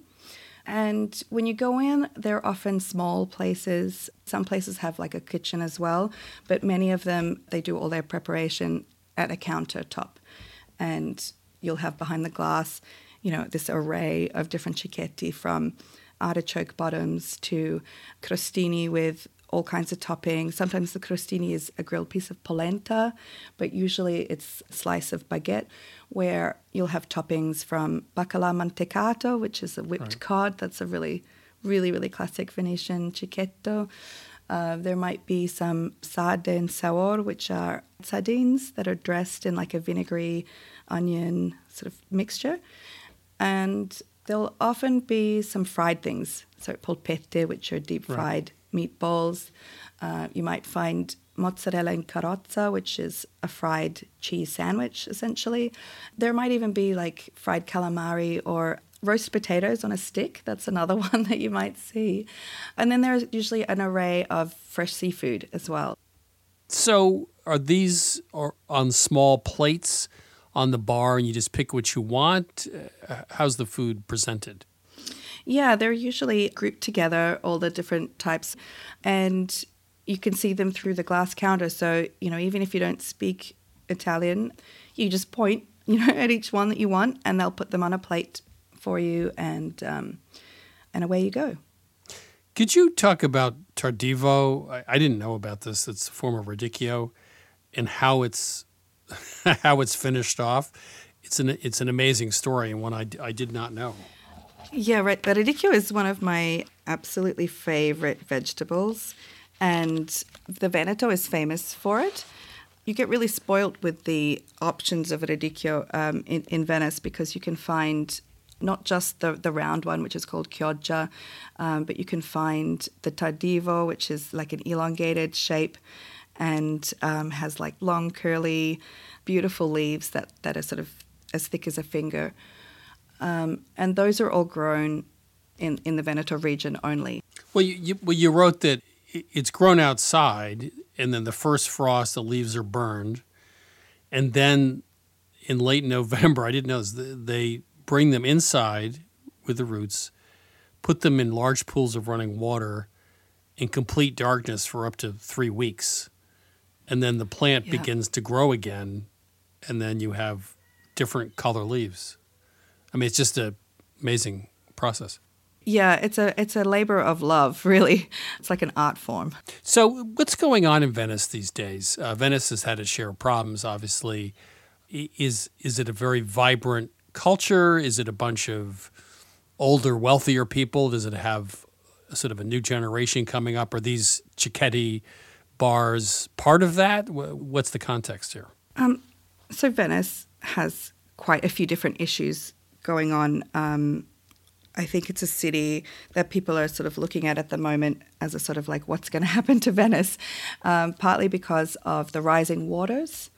And when you go in, they're often small places. Some places have like a kitchen as well, but many of them, they do all their preparation at a countertop. And you'll have behind the glass, you know, this array of different cicchetti, from artichoke bottoms to crostini with all kinds of toppings. Sometimes the crostini is a grilled piece of polenta, but usually it's a slice of baguette, where you'll have toppings from baccalà mantecato, which is a whipped right. cod. That's a really, really, really classic Venetian cicchetto. Uh, there might be some sarde and saor, which are sardines that are dressed in like a vinegary onion sort of mixture. And there'll often be some fried things, so polpette, which are deep-fried right. meatballs. Uh, you might find mozzarella in carrozza, which is a fried cheese sandwich, essentially. There might even be like fried calamari or roast potatoes on a stick. That's another one that you might see. And then there's usually an array of fresh seafood as well. So are these are on small plates on the bar and you just pick what you want? Uh, how's the food presented? Yeah, they're usually grouped together, all the different types, and you can see them through the glass counter. So, you know, even if you don't speak Italian, you just point, you know, at each one that you want, and they'll put them on a plate for you, and um, and away you go. Could you talk about Tardivo? I, I didn't know about this. It's a form of radicchio, and how it's how it's finished off. It's an it's an amazing story, and one I, I did not know. Yeah, right. The radicchio is one of my absolutely favorite vegetables, and the Veneto is famous for it. You get really spoiled with the options of radicchio um, in, in Venice because you can find not just the, the round one, which is called chioggia, um, but you can find the tardivo, which is like an elongated shape and um, has like long, curly, beautiful leaves that, that are sort of as thick as a finger. Um, and those are all grown in, in the Veneto region only. Well you, you, well, you wrote that it's grown outside, and then the first frost, the leaves are burned. And then in late November, I didn't know this, they bring them inside with the roots, put them in large pools of running water in complete darkness for up to three weeks. And then the plant yeah. begins to grow again, and then you have different color leaves. I mean, it's just an amazing process. Yeah, it's a it's a labor of love, really. It's like an art form. So what's going on in Venice these days? Uh, Venice has had its share of problems, obviously. Is is it a very vibrant culture? Is it a bunch of older, wealthier people? Does it have a sort of a new generation coming up? Are these Cicchetti bars part of that? What's the context here? Um, so Venice has quite a few different issues going on. Um, I think it's a city that people are sort of looking at at the moment as a sort of like what's going to happen to Venice, um, partly because of the rising waters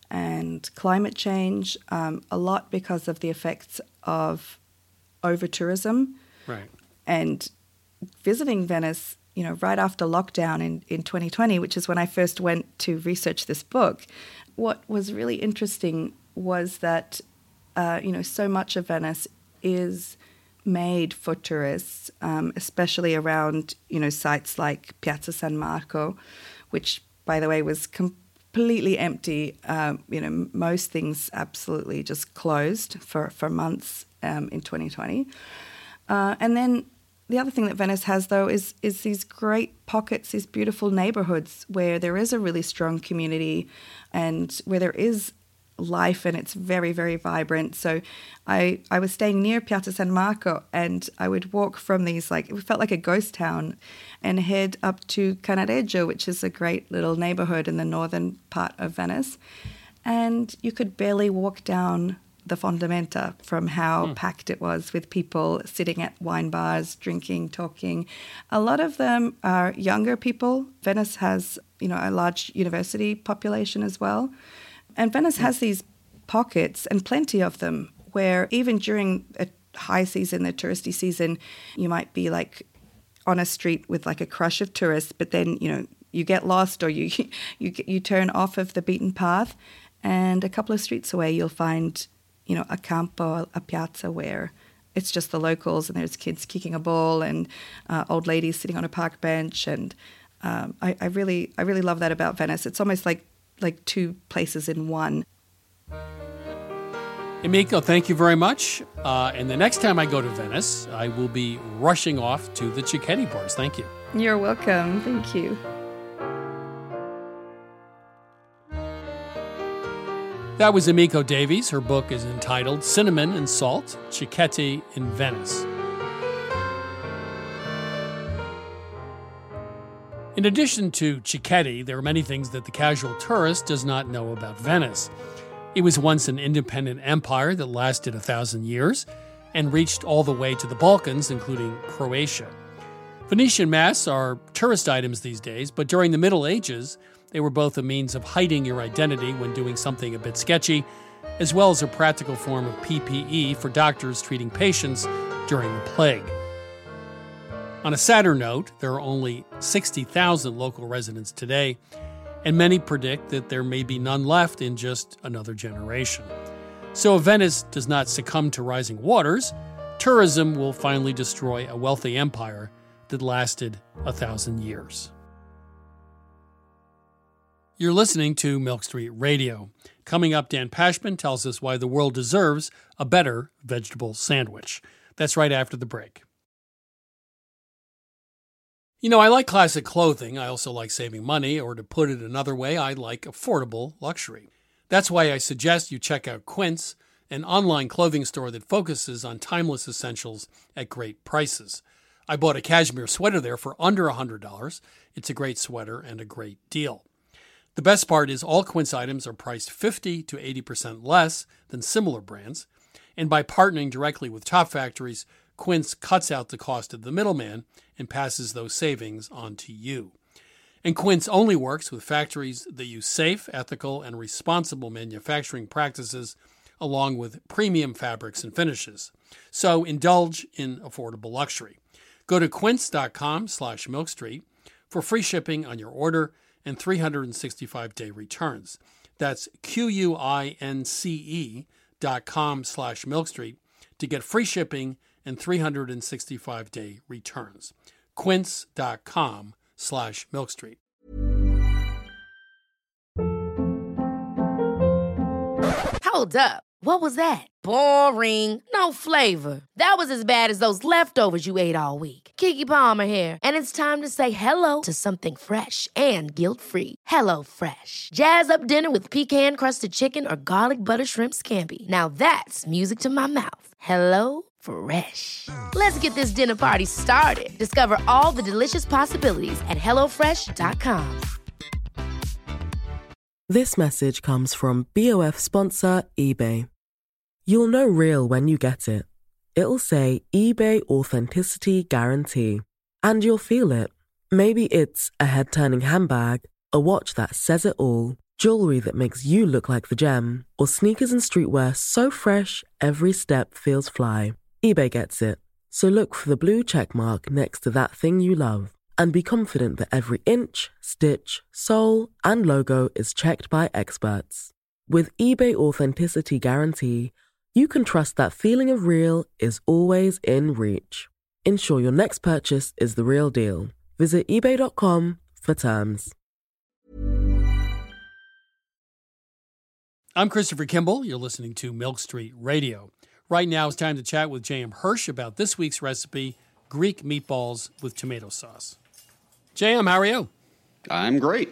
and climate change, um, a lot because of the effects of over-tourism. Right. And visiting Venice, you know, right after lockdown in, in twenty twenty, which is when I first went to research this book, what was really interesting was that, uh, you know, so much of Venice is made for tourists, um, especially around, you know, sites like Piazza San Marco, which, by the way, was completely empty. Um, you know, most things absolutely just closed for, for months um, in twenty twenty. Uh, and then the other thing that Venice has, though, is is these great pockets, these beautiful neighborhoods where there is a really strong community and where there is life and it's very, very vibrant. So I I was staying near Piazza San Marco, and I would walk from these, like, it felt like a ghost town, and head up to Canareggio, which is a great little neighborhood in the northern part of Venice. And you could barely walk down the Fondamenta from how mm. packed it was with people sitting at wine bars, drinking, talking. A lot of them are younger people. Venice has, you know, a large university population as well. And Venice has these pockets, and plenty of them, where even during a high season, the touristy season, you might be like on a street with like a crush of tourists, but then, you know, you get lost or you you you turn off of the beaten path, and a couple of streets away you'll find, you know, a campo, a piazza where it's just the locals, and there's kids kicking a ball and uh, old ladies sitting on a park bench, and um, I, I really I really love that about Venice. It's almost like like two places in one. Emiko, thank you very much. Uh, and the next time I go to Venice, I will be rushing off to the Cicchetti bars. Thank you. You're welcome. Thank you. That was Emiko Davies. Her book is entitled Cinnamon and Salt, Cicchetti in Venice. In addition to Cicchetti, there are many things that the casual tourist does not know about Venice. It was once an independent empire that lasted a thousand years and reached all the way to the Balkans, including Croatia. Venetian masks are tourist items these days, but during the Middle Ages, they were both a means of hiding your identity when doing something a bit sketchy, as well as a practical form of P P E for doctors treating patients during the plague. On a sadder note, there are only sixty thousand local residents today, and many predict that there may be none left in just another generation. So if Venice does not succumb to rising waters, tourism will finally destroy a wealthy empire that lasted a thousand years. You're listening to Milk Street Radio. Coming up, Dan Pashman tells us why the world deserves a better vegetable sandwich. That's right after the break. You know, I like classic clothing. I also like saving money, or to put it another way, I like affordable luxury. That's why I suggest you check out Quince an online clothing store that focuses on timeless essentials at great prices. I bought a cashmere sweater there for under one hundred dollars. It's a great sweater and a great deal. The best part is all Quince items are priced fifty to eighty percent less than similar brands. And by partnering directly with top factories, Quince cuts out the cost of the middleman and passes those savings on to you. And Quince only works with factories that use safe, ethical, and responsible manufacturing practices along with premium fabrics and finishes. So indulge in affordable luxury. Go to quince.com slash milkstreet for free shipping on your order and three hundred sixty-five day returns. That's Q-U-I-N-C-E dot com slash milkstreet to get free shipping and three hundred sixty-five day returns. Quince.com slash milkstreet. Hold up. What was that? Boring. No flavor. That was as bad as those leftovers you ate all week. Keke Palmer here, and it's time to say hello to something fresh and guilt-free. Hello Fresh. Jazz up dinner with pecan-crusted chicken or garlic butter shrimp scampi. Now that's music to my mouth. Hello Fresh. Let's get this dinner party started. Discover all the delicious possibilities at hello fresh dot com. This message comes from B O F sponsor eBay. You'll know real when you get it. It'll say eBay Authenticity Guarantee. And you'll feel it. Maybe it's a head-turning handbag, a watch that says it all, jewelry that makes you look like the gem, or sneakers and streetwear so fresh every step feels fly. eBay gets it. So look for the blue check mark next to that thing you love. And be confident that every inch, stitch, sole, and logo is checked by experts. With eBay Authenticity Guarantee, you can trust that feeling of real is always in reach. Ensure your next purchase is the real deal. Visit ebay dot com for terms. I'm Christopher Kimball. You're listening to Milk Street Radio. Right now it's time to chat with J M Hirsch about this week's recipe, Greek meatballs with tomato sauce. J M, how are you? I'm great.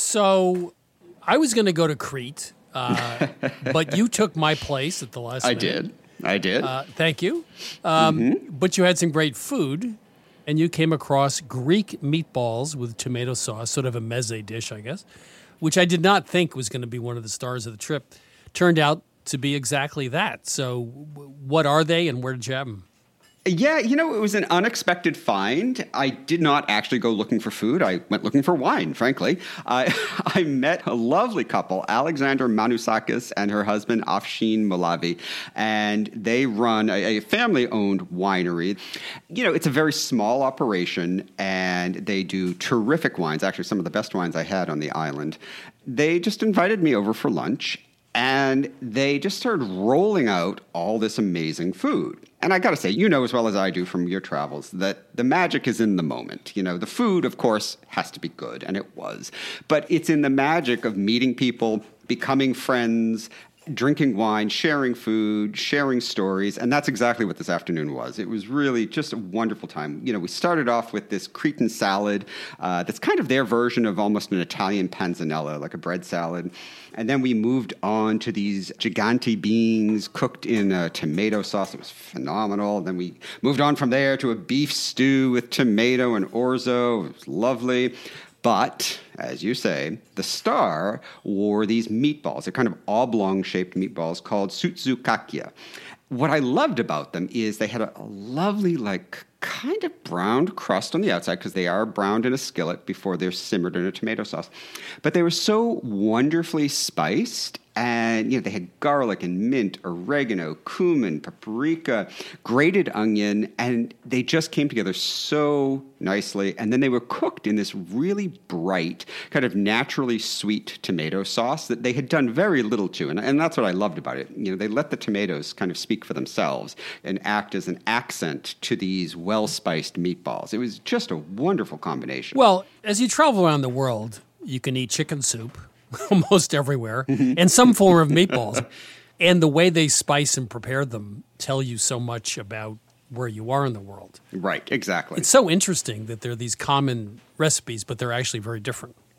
So I was going to go to Crete, uh, but you took my place at the last I minute. did. I did. Uh, thank you. Um, mm-hmm. But you had some great food, and you came across Greek meatballs with tomato sauce, sort of a meze dish, I guess, which I did not think was going to be one of the stars of the trip. Turned out to be exactly that. So what are they, and where did you have them? Yeah, you know, it was an unexpected find. I did not actually go looking for food. I went looking for wine, frankly. I, I met a lovely couple, Alexander Manousakis and her husband, Afshin Molavi, and they run a, a family-owned winery. You know, it's a very small operation, and they do terrific wines, actually some of the best wines I had on the island. They just invited me over for lunch, and they just started rolling out all this amazing food. And I got to say, you know as well as I do from your travels, that the magic is in the moment. You know, the food, of course, has to be good, and it was. But it's in the magic of meeting people, becoming friends, drinking wine, sharing food, sharing stories. And that's exactly what this afternoon was. It was really just a wonderful time. You know, we started off with this Cretan salad uh, that's kind of their version of almost an Italian panzanella, like a bread salad. And then we moved on to these gigante beans cooked in a tomato sauce. It was phenomenal. Then we moved on from there to a beef stew with tomato and orzo. It was lovely. But, as you say, the star wore these meatballs. They're kind of oblong-shaped meatballs called soutsoukakya. What I loved about them is they had a, a lovely, like, kind of browned crust on the outside because they are browned in a skillet before they're simmered in a tomato sauce. But they were so wonderfully spiced. And, you know, they had garlic and mint, oregano, cumin, paprika, grated onion, and they just came together so nicely. And then they were cooked in this really bright, kind of naturally sweet tomato sauce that they had done very little to. And, and that's what I loved about it. You know, they let the tomatoes kind of speak for themselves and act as an accent to these well-spiced meatballs. It was just a wonderful combination. Well, as you travel around the world, you can eat chicken soup almost everywhere, and some form of meatballs. And the way they spice and prepare them tell you so much about where you are in the world. Right, exactly. It's so interesting that there are these common recipes, but they're actually very different.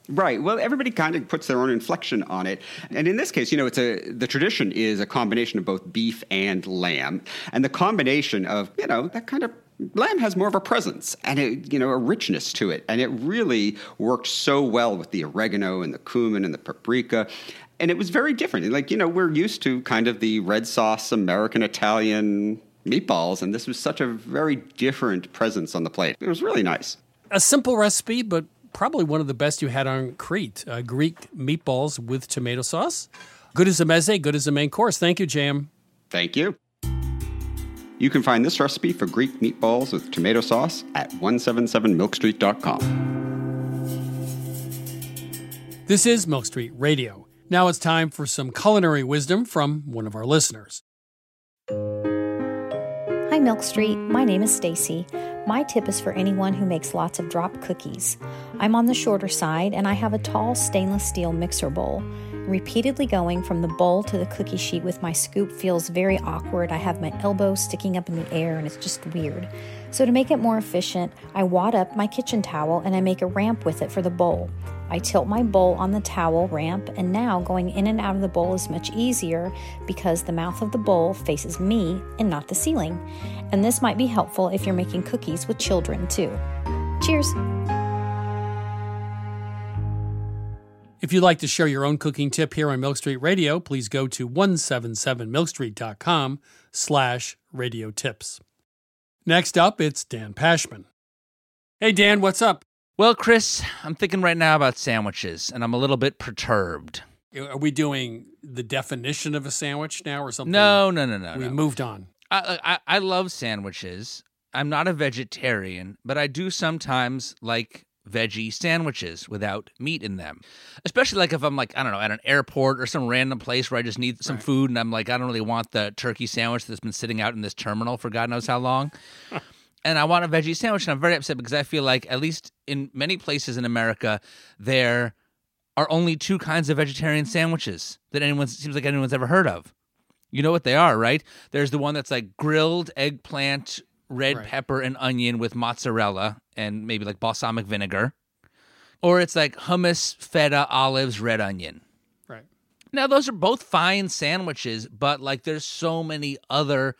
Right. Well, everybody kind of puts their own inflection on it. And in this case, you know, it's a the tradition is a combination of both beef and lamb. And the combination of, you know, that kind of lamb has more of a presence and, a, you know, a richness to it. And it really worked so well with the oregano and the cumin and the paprika. And it was very different. Like, you know, we're used to kind of the red sauce, American, Italian meatballs. And this was such a very different presence on the plate. It was really nice. A simple recipe, but probably one of the best you had on Crete. Uh, Greek meatballs with tomato sauce. Good as a meze, good as a main course. Thank you, J M. Thank you. You can find this recipe for Greek meatballs with tomato sauce at one seventy-seven milk street dot com. This is Milk Street Radio. Now it's time for some culinary wisdom from one of our listeners. Hi, Milk Street. My name is Stacy. My tip is for anyone who makes lots of drop cookies. I'm on the shorter side, and I have a tall stainless steel mixer bowl. Repeatedly going from the bowl to the cookie sheet with my scoop feels very awkward. I have my elbows sticking up in the air, and it's just weird. So to make it more efficient, I wad up my kitchen towel, and I make a ramp with it for the bowl. I tilt my bowl on the towel ramp, and now going in and out of the bowl is much easier because the mouth of the bowl faces me and not the ceiling. And this might be helpful if you're making cookies with children, too. Cheers! If you'd like to share your own cooking tip here on Milk Street Radio, please go to one seventy-seven milk street dot com slash radio tips. Next up, it's Dan Pashman. Hey, Dan, what's up? Well, Chris, I'm thinking right now about sandwiches, and I'm a little bit perturbed. Are we doing the definition of a sandwich now or something? No, no, no, no. We no. moved on. I, I I love sandwiches. I'm not a vegetarian, but I do sometimes like veggie sandwiches without meat in them. Especially like if I'm like, I don't know, at an airport or some random place where I just need some right. food and I'm like, I don't really want the turkey sandwich that's been sitting out in this terminal for God knows how long. And I want a veggie sandwich, and I'm very upset because I feel like, at least in many places in America, there are only two kinds of vegetarian sandwiches that anyone seems like anyone's ever heard of. You know what they are, right? There's the one that's like grilled eggplant, red right. pepper, and onion with mozzarella and maybe like balsamic vinegar. Or it's like hummus, feta, olives, red onion. Right. Now, those are both fine sandwiches, but like there's so many other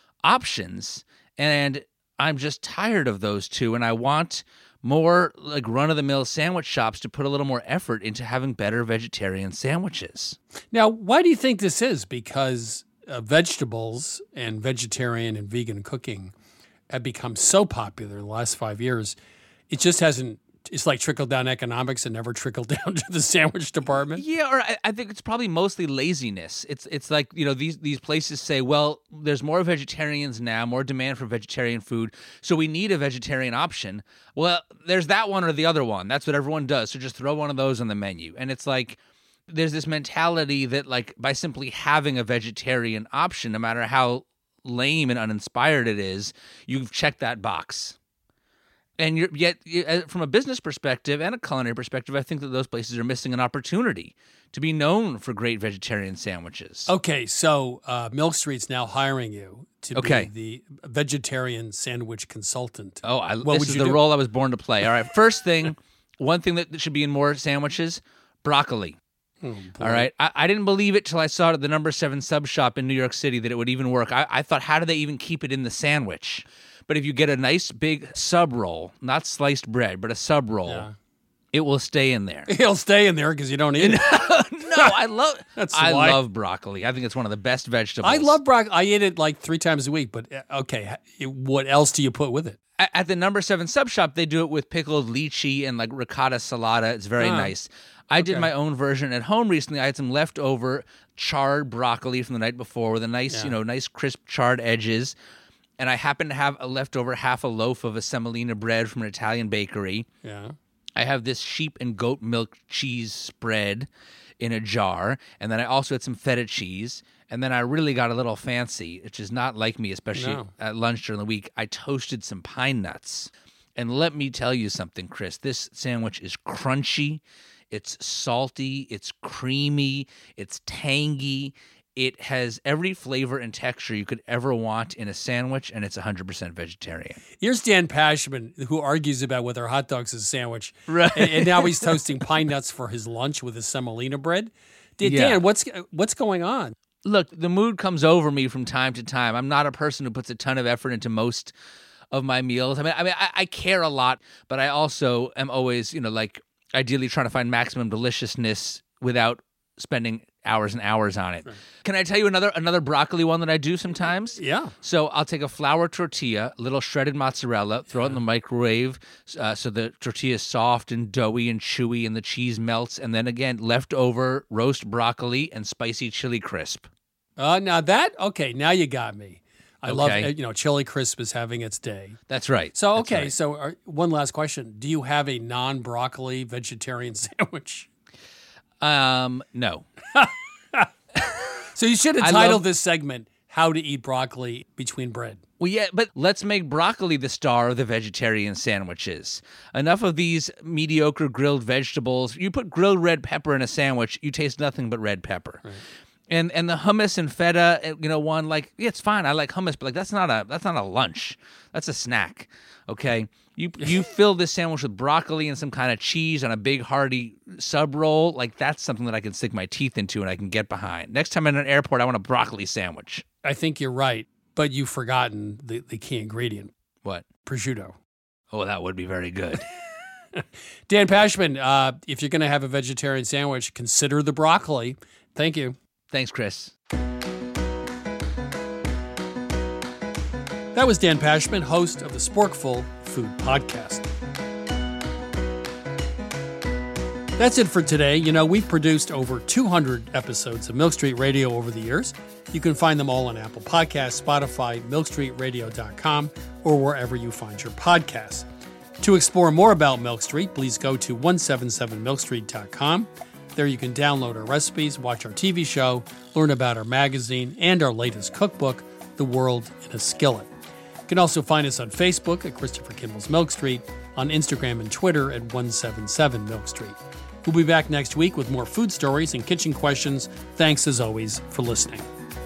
options. And I'm just tired of those two, and I want more like run-of-the-mill sandwich shops to put a little more effort into having better vegetarian sandwiches. Now, why do you think this is? Because uh, vegetables and vegetarian and vegan cooking have become so popular in the last five years. It just hasn't, it's like trickle-down economics and never trickled down to the sandwich department. Yeah, or I, I think it's probably mostly laziness. It's it's like, you know, these these places say, well, there's more vegetarians now, more demand for vegetarian food, so we need a vegetarian option. Well, there's that one or the other one. That's what everyone does, so just throw one of those on the menu. And it's like, there's this mentality that, like, by simply having a vegetarian option, no matter how lame and uninspired it is, you've checked that box. And you're, yet, from a business perspective and a culinary perspective, I think that those places are missing an opportunity to be known for great vegetarian sandwiches. Okay, so uh, Milk Street's now hiring you to okay. be the vegetarian sandwich consultant. Oh, I, what this is the do? role I was born to play. All right, first thing, one thing that should be in more sandwiches, broccoli. Oh, all right, I, I didn't believe it till I saw it at the number seven sub shop in New York City that it would even work. I, I thought, how do they even keep it in the sandwich? But if you get a nice big sub roll, not sliced bread, but a sub roll, yeah. it will stay in there. It'll stay in there because you don't eat it. No, I love That's I why. love broccoli. I think it's one of the best vegetables. I love broccoli. I eat it like three times a week. But okay, what else do you put with it? At, at the number seven sub shop, they do it with pickled lychee and like ricotta salata. It's very ah, nice. I okay. did my own version at home recently. I had some leftover charred broccoli from the night before with a nice, yeah. you know, nice crisp charred edges. And I happen to have a leftover half a loaf of a semolina bread from an Italian bakery. Yeah. I have this sheep and goat milk cheese spread in a jar. And then I also had some feta cheese. And then I really got a little fancy, which is not like me, especially no. at lunch during the week. I toasted some pine nuts. And let me tell you something, Chris. This sandwich is crunchy. It's salty. It's creamy. It's tangy. it has every flavor and texture you could ever want in a sandwich, and it's one hundred percent vegetarian. Here's Dan Pashman, who argues about whether hot dogs is a sandwich. Right. And, and now he's toasting pine nuts for his lunch with his semolina bread. Dan, Yeah. what's what's going on? Look, the mood comes over me from time to time. I'm not a person who puts a ton of effort into most of my meals. I mean, I mean, I, I care a lot, but I also am always, you know, like ideally trying to find maximum deliciousness without spending hours and hours on it. Right. Can I tell you another another broccoli one that I do sometimes? Yeah. So I'll take a flour tortilla, a little shredded mozzarella, throw it in the microwave uh, so the tortilla is soft and doughy and chewy and the cheese melts, and then again, leftover roast broccoli and spicy chili crisp. Uh, now that, okay, now you got me. I Okay. love, you know, chili crisp is having its day. That's right. So, That's okay, right. so uh, one last question. Do you have a non-broccoli vegetarian sandwich? Um, no. So you should have I titled love- this segment, How to Eat Broccoli Between Bread. Well, yeah, but let's make broccoli the star of the vegetarian sandwiches. Enough of these mediocre grilled vegetables. You put grilled red pepper in a sandwich, you taste nothing but red pepper. Right. And and the hummus and feta, you know, one like yeah, it's fine. I like hummus, but like that's not a that's not a lunch. That's a snack. Okay, you you fill this sandwich with broccoli and some kind of cheese on a big hearty sub roll. Like that's something that I can stick my teeth into and I can get behind. Next time in an airport, I want a broccoli sandwich. I think you're right, but you've forgotten the, the key ingredient. What? Prosciutto. Oh, that would be very good. Dan Pashman, uh, if you're going to have a vegetarian sandwich, consider the broccoli. Thank you. Thanks, Chris. That was Dan Pashman, host of the Sporkful Food Podcast. That's it for today. You know, we've produced over two hundred episodes of Milk Street Radio over the years. You can find them all on Apple Podcasts, Spotify, milk street radio dot com, or wherever you find your podcasts. To explore more about Milk Street, please go to one seventy-seven milk street dot com. There you can download our recipes, watch our T V show, learn about our magazine, and our latest cookbook, The World in a Skillet. You can also find us on Facebook at Christopher Kimball's Milk Street, on Instagram and Twitter at one seventy-seven milk street. We'll be back next week with more food stories and kitchen questions. Thanks, as always, for listening.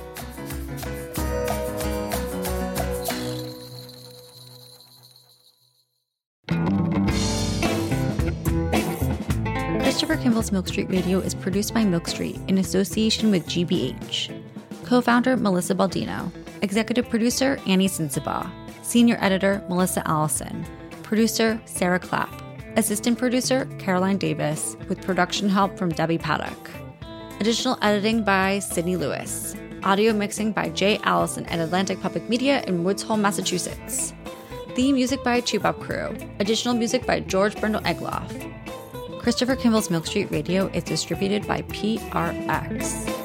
Christopher Kimball's Milk Street Radio is produced by Milk Street in association with G B H. Co-founder Melissa Baldino. Executive producer Annie Sensabaugh. Senior editor Melissa Allison. Producer Sarah Clapp. Assistant producer Caroline Davis, with production help from Debbie Paddock. Additional editing by Sydney Lewis. Audio mixing by Jay Allison at Atlantic Public Media in Woods Hole, Massachusetts. Theme music by Chubop Crew. Additional music by George Brindle Egloff. Christopher Kimball's Milk Street Radio is distributed by P R X.